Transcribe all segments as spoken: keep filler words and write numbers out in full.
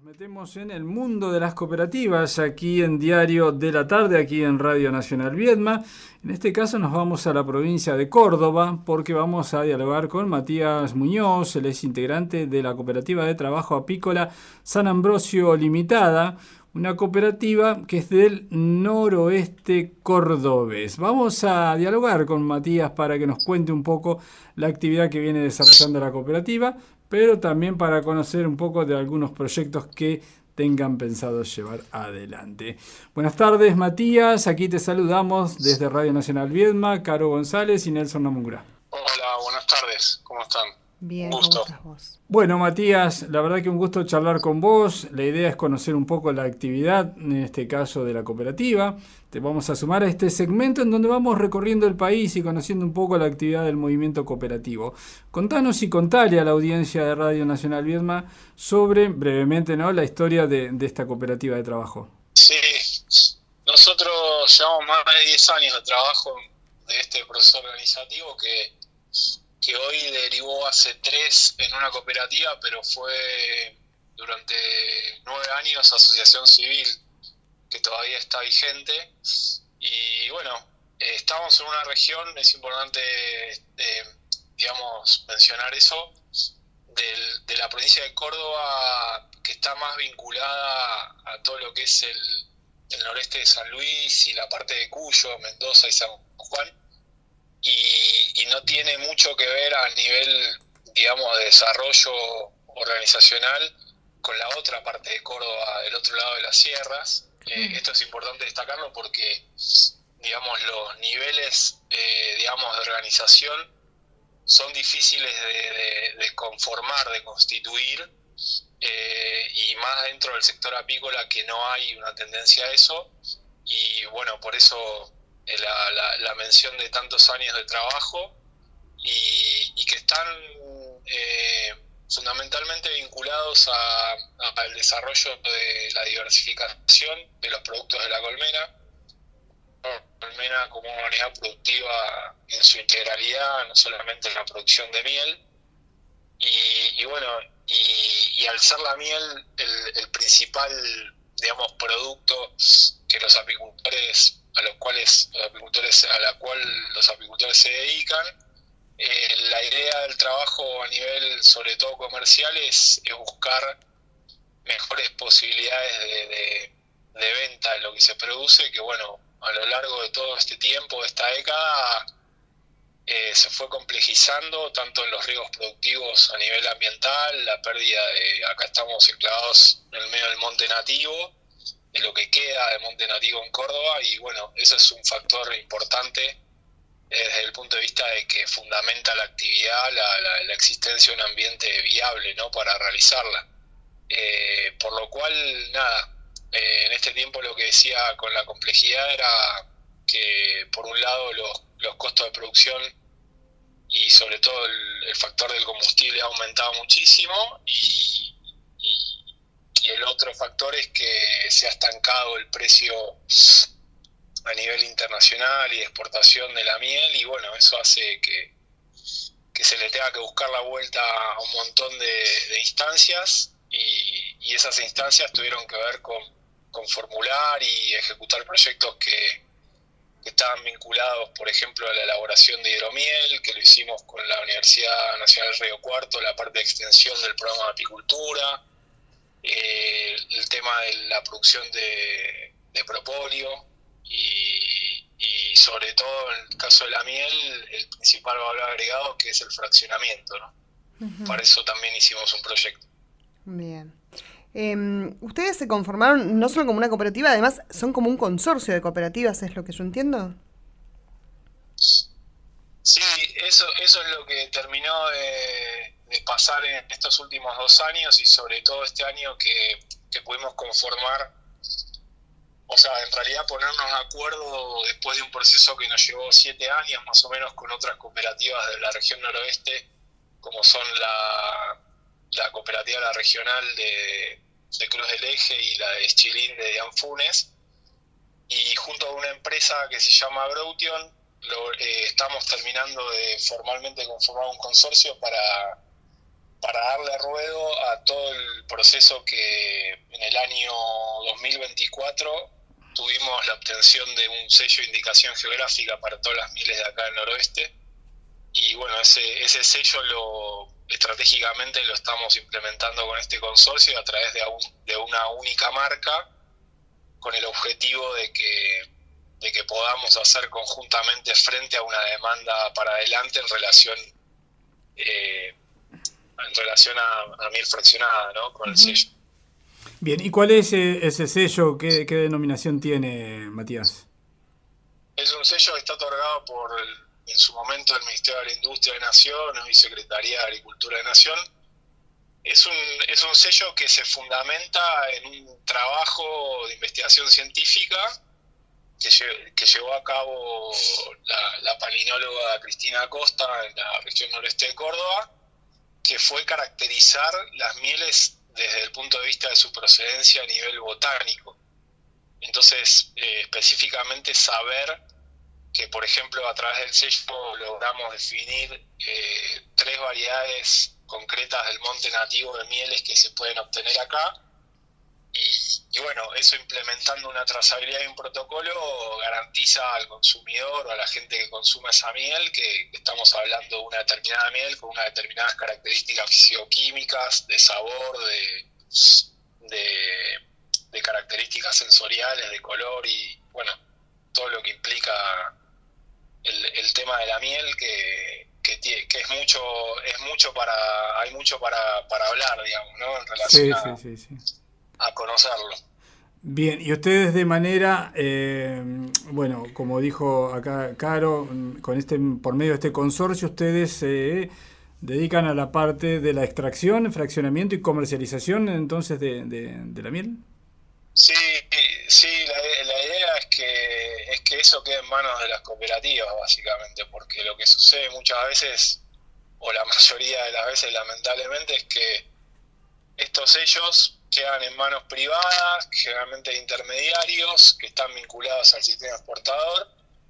Metemos en el mundo de las cooperativas aquí en Diario de la Tarde, aquí en Radio Nacional Viedma. En este caso nos vamos a la provincia de Córdoba porque vamos a dialogar con Matías Muñoz, él es integrante de la Cooperativa de Trabajo Apícola San Ambrosio Limitada, una cooperativa que es del noroeste cordobés. Vamos a dialogar con Matías para que nos cuente un poco la actividad que viene desarrollando la cooperativa, pero también para conocer un poco de algunos proyectos que tengan pensado llevar adelante. Buenas tardes, Matías. Aquí te saludamos desde Radio Nacional Viedma, Caro González y Nelson Namura. Hola, buenas tardes. ¿Cómo están? Bien, un gusto. ¿Cómo estás vos? Bueno, Matías, la verdad que un gusto charlar con vos. La idea es conocer un poco la actividad, en este caso de la cooperativa. Te vamos a sumar a este segmento en donde vamos recorriendo el país y conociendo un poco la actividad del movimiento cooperativo. Contanos y contale a la audiencia de Radio Nacional Viedma sobre, brevemente, ¿no?, la historia de, de esta cooperativa de trabajo. Sí, nosotros llevamos más de diez años de trabajo de este proceso organizativo que... que hoy derivó hace tres en una cooperativa, pero fue durante nueve años asociación civil, que todavía está vigente. Y bueno, eh, estamos en una región, es importante, eh, digamos, mencionar eso, del, de la provincia de Córdoba, que está más vinculada a todo lo que es el, el noreste de San Luis y la parte de Cuyo, Mendoza y San Juan. Y, y no tiene mucho que ver a nivel, digamos, de desarrollo organizacional con la otra parte de Córdoba, del otro lado de las sierras. Eh, mm. Esto es importante destacarlo porque, digamos, los niveles, eh, digamos, de organización son difíciles de, de, de conformar, de constituir, eh, y más dentro del sector apícola, que no hay una tendencia a eso. Y bueno, por eso... La, la, la mención de tantos años de trabajo y, y que están eh, fundamentalmente vinculados al desarrollo de la diversificación de los productos de la colmena. La colmena como una unidad productiva en su integralidad, no solamente en la producción de miel. Y, y bueno, y, y al ser la miel el, el principal, digamos, producto que los apicultores a los cuales los apicultores a la cual los apicultores se dedican, eh, la idea del trabajo a nivel sobre todo comercial es, es buscar mejores posibilidades de, de, de venta de lo que se produce, que bueno, a lo largo de todo este tiempo, de esta década, eh, se fue complejizando tanto en los riesgos productivos a nivel ambiental, la pérdida de, acá estamos enclavados en el medio del monte nativo, de lo que queda de monte nativo en Córdoba, y bueno, eso es un factor importante eh, desde el punto de vista de que fundamenta la actividad, la, la, la existencia de un ambiente viable, ¿no?, para realizarla. Eh, por lo cual, nada, eh, en este tiempo lo que decía con la complejidad era que por un lado los, los costos de producción y sobre todo el, el factor del combustible ha aumentado muchísimo, y Y el otro factor es que se ha estancado el precio a nivel internacional y de exportación de la miel, y bueno, eso hace que, que se le tenga que buscar la vuelta a un montón de, de instancias, y, y esas instancias tuvieron que ver con, con formular y ejecutar proyectos que, que estaban vinculados, por ejemplo, a la elaboración de hidromiel, que lo hicimos con la Universidad Nacional Río Cuarto, la parte de extensión del programa de apicultura, Eh, el tema de la producción de, de propóleo y, y sobre todo en el caso de la miel el principal valor agregado, que es el fraccionamiento, ¿no? Uh-huh. Para eso también hicimos un proyecto. Bien. Eh, ustedes se conformaron no solo como una cooperativa, además son como un consorcio de cooperativas, ¿es lo que yo entiendo? Sí, eso, eso es lo que terminó de, de pasar en estos últimos dos años, y sobre todo este año que, que pudimos conformar, o sea, en realidad ponernos de acuerdo después de un proceso que nos llevó siete años más o menos con otras cooperativas de la región noroeste, como son la, la cooperativa la regional de, de Cruz del Eje y la de Chilín de Dianfunes, y junto a una empresa que se llama Broution, Lo, eh, estamos terminando de formalmente conformar un consorcio para, para darle ruedo a todo el proceso que en el año dos mil veinticuatro tuvimos la obtención de un sello de indicación geográfica para todas las mieles de acá del noroeste. Y bueno, ese, ese sello lo estratégicamente lo estamos implementando con este consorcio a través de, un, de una única marca, con el objetivo de que, de que podamos hacer conjuntamente frente a una demanda para adelante en relación eh, en relación a, a miel fraccionada, ¿no? Con el sello. Bien, ¿y cuál es ese sello? ¿Qué, qué denominación tiene, Matías? Es un sello que está otorgado por, el, en su momento, el Ministerio de la Industria de Nación y Secretaría de Agricultura de Nación. Es un, es un sello que se fundamenta en un trabajo de investigación científica que, lle, que llevó a cabo la, la palinóloga Cristina Acosta en la región noreste de Córdoba, que fue caracterizar las mieles desde el punto de vista de su procedencia a nivel botánico. Entonces, eh, específicamente saber que, por ejemplo, a través del sello logramos definir eh, tres variedades concretas del monte nativo de mieles que se pueden obtener acá. Y, y bueno, eso implementando una trazabilidad y un protocolo garantiza al consumidor o a la gente que consume esa miel que, que estamos hablando de una determinada miel con unas determinadas características fisicoquímicas, de sabor, de, de, de características sensoriales, de color y bueno, todo lo que implica el, el tema de la miel que, que, tiene, que es mucho, es mucho para, hay mucho para, para hablar, digamos, ¿no? En relación sí, a, sí, sí, sí. a conocerlo. Bien, y ustedes de manera, eh, bueno, como dijo acá Caro, con este, por medio de este consorcio, ustedes se eh, dedican a la parte de la extracción, fraccionamiento y comercialización entonces de, de, de la miel. Sí, sí, la, la idea es que es que eso quede en manos de las cooperativas, básicamente, porque lo que sucede muchas veces, o la mayoría de las veces lamentablemente, es que estos sellos quedan en manos privadas, generalmente de intermediarios que están vinculados al sistema exportador,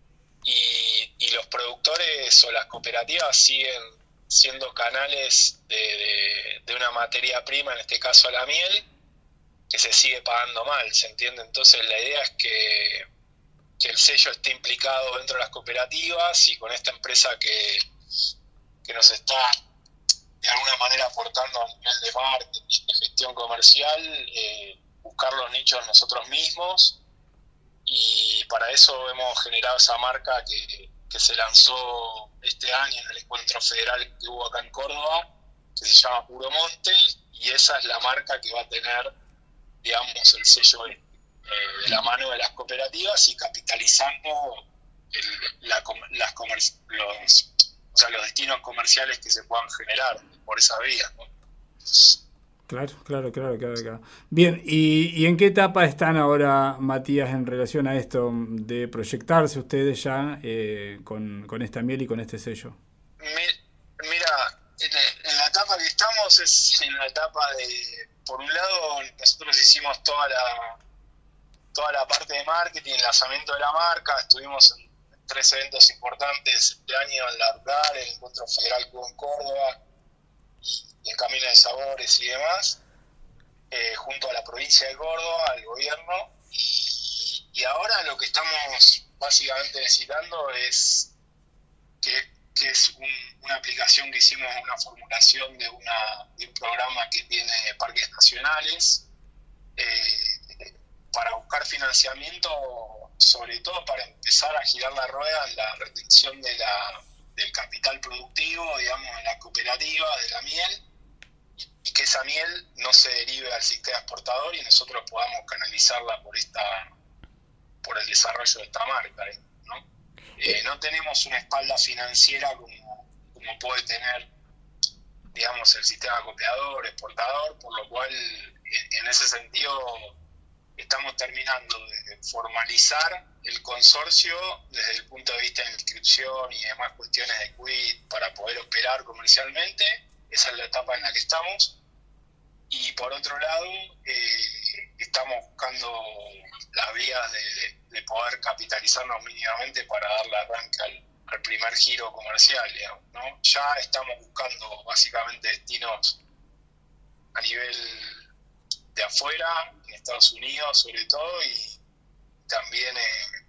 y, y los productores o las cooperativas siguen siendo canales de, de, de una materia prima, en este caso la miel, que se sigue pagando mal, ¿se entiende? Entonces la idea es que, que el sello esté implicado dentro de las cooperativas y con esta empresa que, que nos está de alguna manera aportando a nivel de marketing, de gestión comercial, eh, buscar los nichos nosotros mismos, y para eso hemos generado esa marca que, que se lanzó este año en el encuentro federal que hubo acá en Córdoba, que se llama Puro Monte, y esa es la marca que va a tener, digamos, el sello eh, de la mano de las cooperativas y capitalizando el, la, las comerci- los, o sea, los destinos comerciales que se puedan generar por esa vía, ¿no? Claro, claro, claro, claro, claro. Bien, ¿y, ¿y en qué etapa están ahora, Matías, en relación a esto de proyectarse ustedes ya eh, con, con esta miel y con este sello? Mi, mira, en, en la etapa que estamos es en la etapa de, por un lado, nosotros hicimos toda la toda la parte de marketing, el lanzamiento de la marca, estuvimos en tres eventos importantes este año, en la URCAR, el Encuentro Federal que hubo en Córdoba y, y en Camino de Sabores y demás, eh, junto a la provincia de Córdoba, al gobierno, y, y ahora lo que estamos básicamente necesitando es que, que es un, una aplicación que hicimos, una formulación de, una, de un programa que tiene parques nacionales, eh, para buscar financiamiento, sobre todo para empezar a girar la rueda en la retención de la, del capital productivo, digamos, en la cooperativa de la miel, y que esa miel no se derive al sistema exportador y nosotros podamos canalizarla por esta por el desarrollo de esta marca, ¿no? Eh, no tenemos una espalda financiera como, como puede tener, digamos, el sistema copiador, exportador, por lo cual en, en ese sentido estamos terminando de formalizar el consorcio desde el punto de vista de inscripción y demás cuestiones de quit para poder operar comercialmente. Esa es la etapa en la que estamos. Y por otro lado, eh, estamos buscando las vías de, de poder capitalizarnos mínimamente para darle arranque al, al primer giro comercial, digamos, ¿no? Ya estamos buscando básicamente destinos a nivel de afuera, en Estados Unidos sobre todo, y también eh,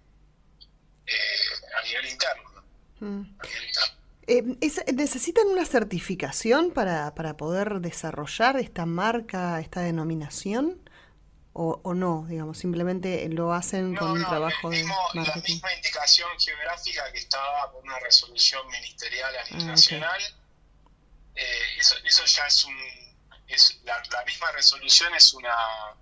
eh, a nivel interno. ¿no? Mm. A nivel interno. Eh, es- ¿Necesitan una certificación para, para poder desarrollar esta marca, esta denominación? ¿O, o no? Digamos, simplemente lo hacen con No, un no, trabajo el de mismo, la marketing. misma indicación geográfica que estaba por una resolución ministerial a nivel Ah, ok. nacional, eh, eso, eso ya es un, es la, la misma resolución es una,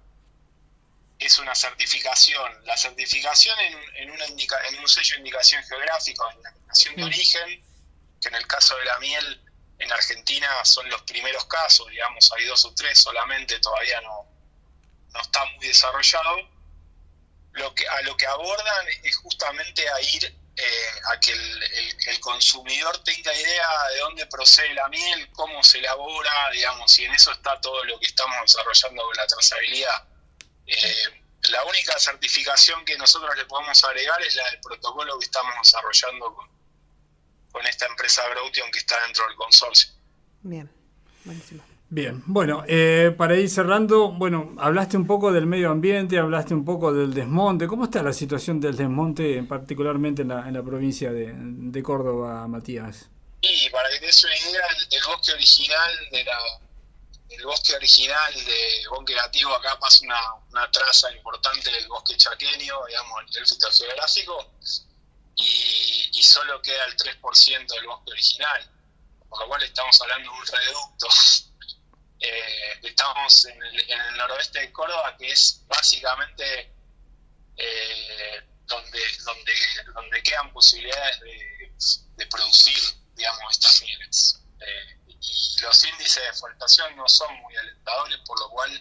es una certificación. La certificación en, un- en, una indica, en un sello de indicación geográfica o indicación de Sí. origen, que en el caso de la miel en Argentina son los primeros casos, digamos, hay dos o tres solamente, todavía no, no está muy desarrollado. Lo que, a lo que abordan es justamente a ir eh, a que el, el- el consumidor tenga idea de dónde procede la miel, cómo se elabora, digamos, y en eso está todo lo que estamos desarrollando con la trazabilidad. Eh, la única certificación que nosotros le podemos agregar es la del protocolo que estamos desarrollando con, con esta empresa Growtion que está dentro del consorcio. Bien, buenísimo. Bien, bueno, eh, para ir cerrando, bueno, hablaste un poco del medio ambiente, hablaste un poco del desmonte. ¿Cómo está la situación del desmonte, particularmente en la, en la provincia de, de Córdoba, Matías? Y para que te des una idea, el, el bosque original de la el bosque original de bosque nativo, acá pasa una, una traza importante del bosque chaqueño, digamos, a nivel fitogeográfico, y, y solo queda el tres por ciento del bosque original, por lo cual estamos hablando de un reducto. Eh, estamos en el, en el noroeste de Córdoba, que es básicamente eh, donde, donde, donde quedan posibilidades de, de producir, digamos, estas mieles. Eh, y los índices de deforestación no son muy alentadores, por lo cual,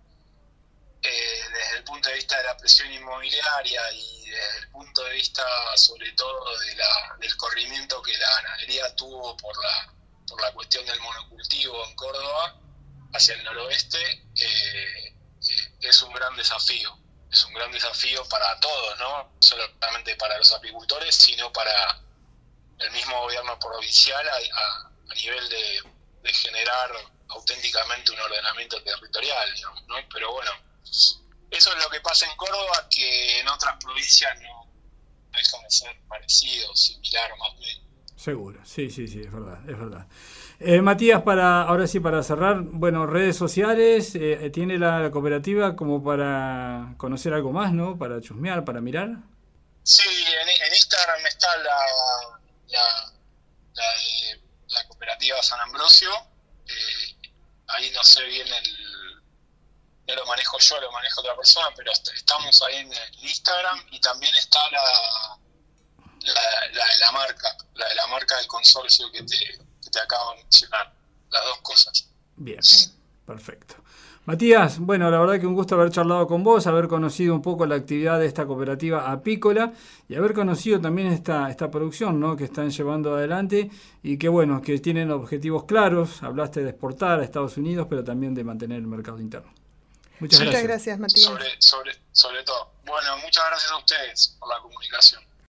eh, desde el punto de vista de la presión inmobiliaria y desde el punto de vista, sobre todo, de la, del corrimiento que la ganadería tuvo por la, por la cuestión del monocultivo en Córdoba, hacia el noroeste, eh, eh, es un gran desafío. Es un gran desafío para todos, ¿no? No solamente para los apicultores, sino para el mismo gobierno provincial a, a, a nivel de, de generar auténticamente un ordenamiento territorial, digamos, ¿no? Pero bueno, eso es lo que pasa en Córdoba, que en otras provincias no deja de ser parecido, similar más bien. Seguro, sí, sí, sí, es verdad, es verdad. Eh, Matías, para ahora sí, para cerrar, bueno, redes sociales, eh, ¿tiene la, la cooperativa como para conocer algo más, ¿no? Para chusmear, para mirar. Sí, en, en Instagram está la, la, la, de, la cooperativa San Ambrosio. Eh, ahí no sé bien el, no lo manejo yo, lo manejo otra persona, pero estamos ahí en el Instagram, y también está la, la, la de la marca, la de la marca del consorcio que te, que te acabo de mencionar, las dos cosas. Bien, perfecto. Matías, bueno, la verdad que un gusto haber charlado con vos, haber conocido un poco la actividad de esta cooperativa apícola y haber conocido también esta, esta producción, ¿no?, que están llevando adelante y que, bueno, que tienen objetivos claros. Hablaste de exportar a Estados Unidos, pero también de mantener el mercado interno. Muchas Muchas gracias. gracias, Matías. Sobre, sobre, sobre todo. Bueno, muchas gracias a ustedes por la comunicación.